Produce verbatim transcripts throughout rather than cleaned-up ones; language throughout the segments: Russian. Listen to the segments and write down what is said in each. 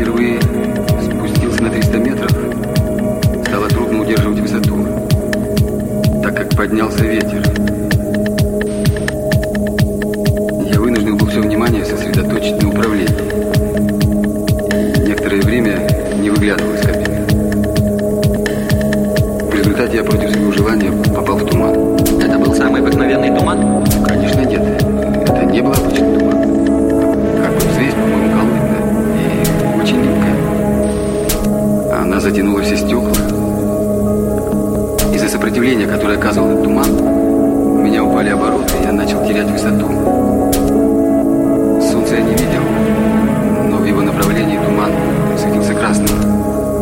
впервые спустился на триста метров, стало трудно удерживать высоту, так как поднялся ветер. Я вынужден был все внимание сосредоточить на управлении. Некоторое время не выглядывал из кабины. В результате я против своего желания попал в туман. Это был самый обыкновенный туман? Конечно, нет. Это не был обычный туман. Как бы взвесь, по-моему, коллоидная и очень липкая. Она затянула все стекла. Из-за сопротивления, которое оказывал этот туман, у меня упали обороты, и я начал терять высоту. Солнца я не видел, но в его направлении туман светился красным.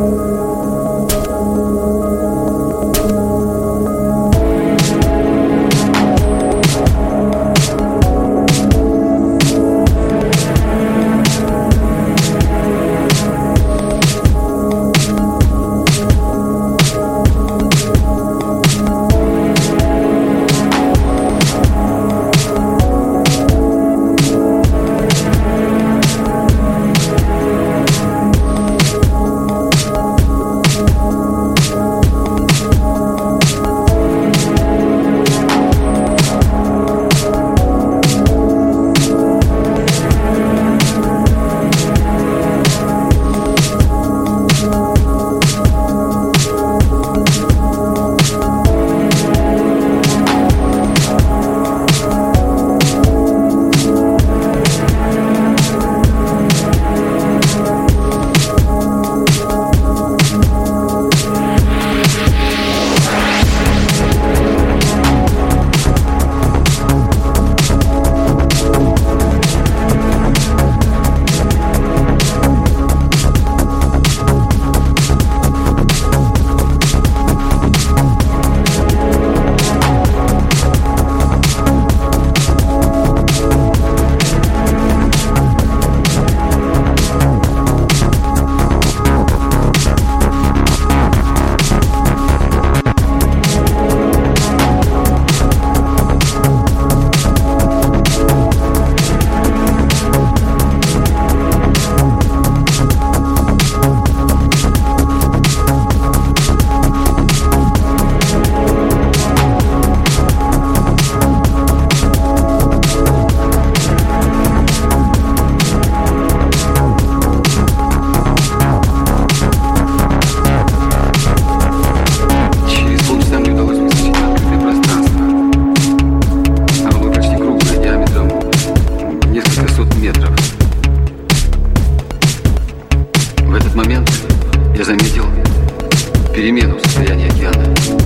Перемену в состоянии океана.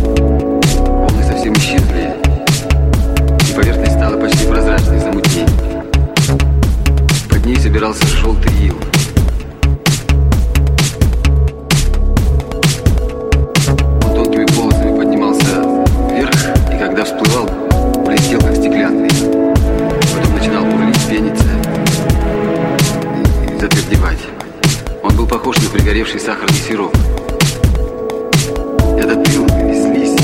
Волны совсем исчезли, и поверхность стала почти прозрачной, замутней. Под ней собирался желтый ил. Он тонкими полосами поднимался вверх, и когда всплывал, блестел как стеклянный. Потом начинал бурлить, пениться и затвердевать. Он был похож на пригоревший сахарный сироп. Этот пил и слизь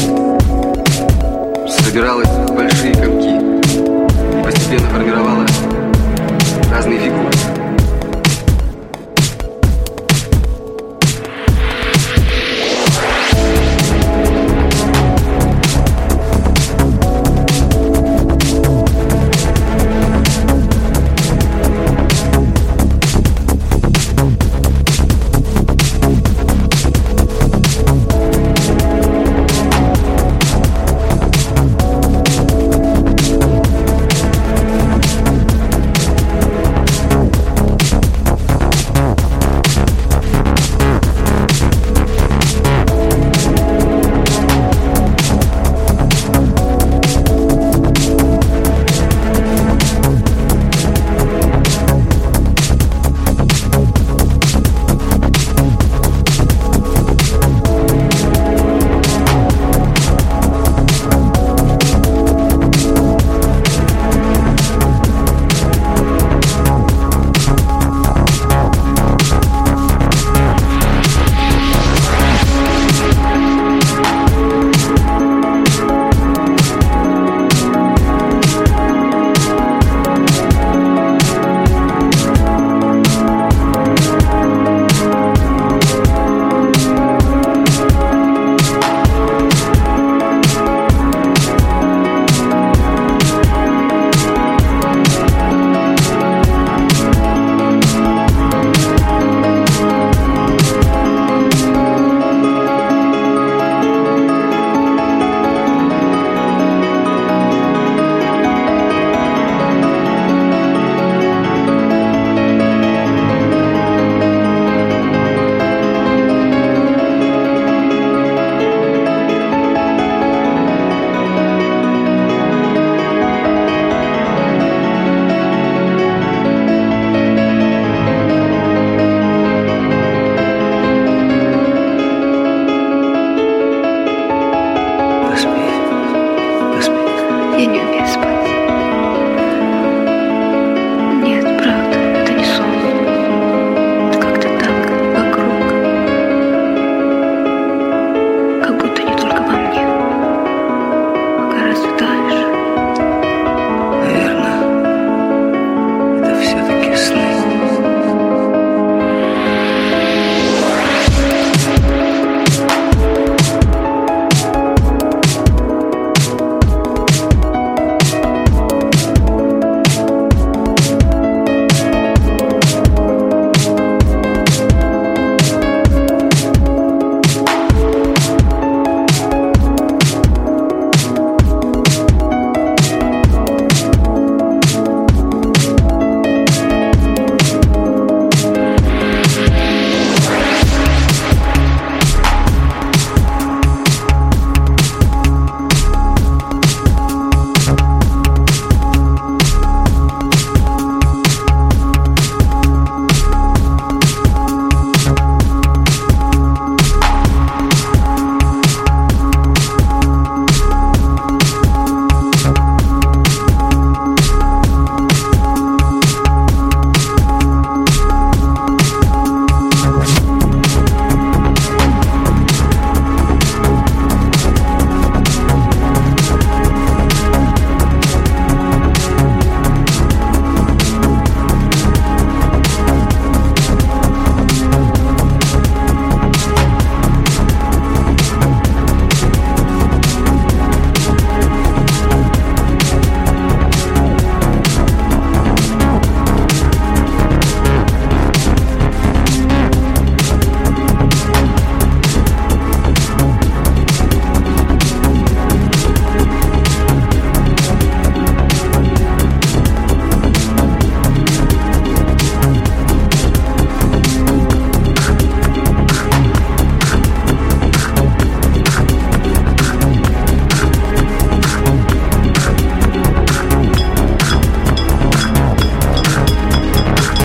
собиралась в большие комки и постепенно формировала разные фигуры.